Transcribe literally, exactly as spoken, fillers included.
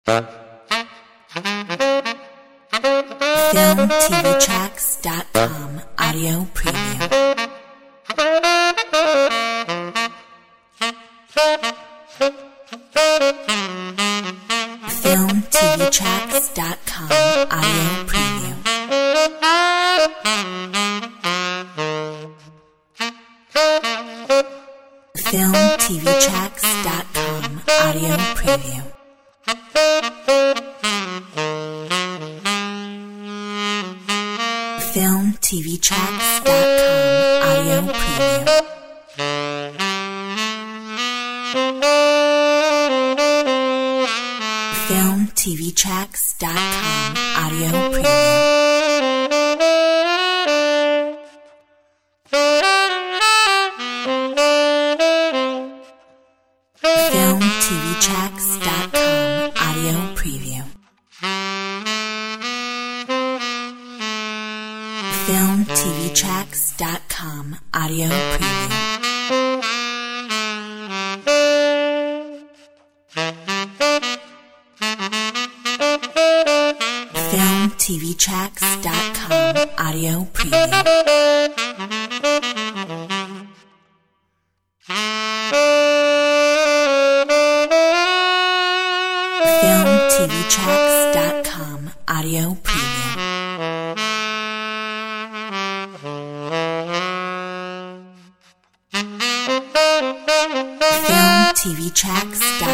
film t v tracks dot com audio preview. film t v tracks dot com audio preview. film t v tracks dot com audio preview. film t v tracks dot com audio preview. film t v tracks dot com audio preview. film t v tracks dot com audio preview. film t v tracks dot com audio preview. film t v tracks dot com audio preview. film t v tracks dot com audio preview. film t v tracks dot com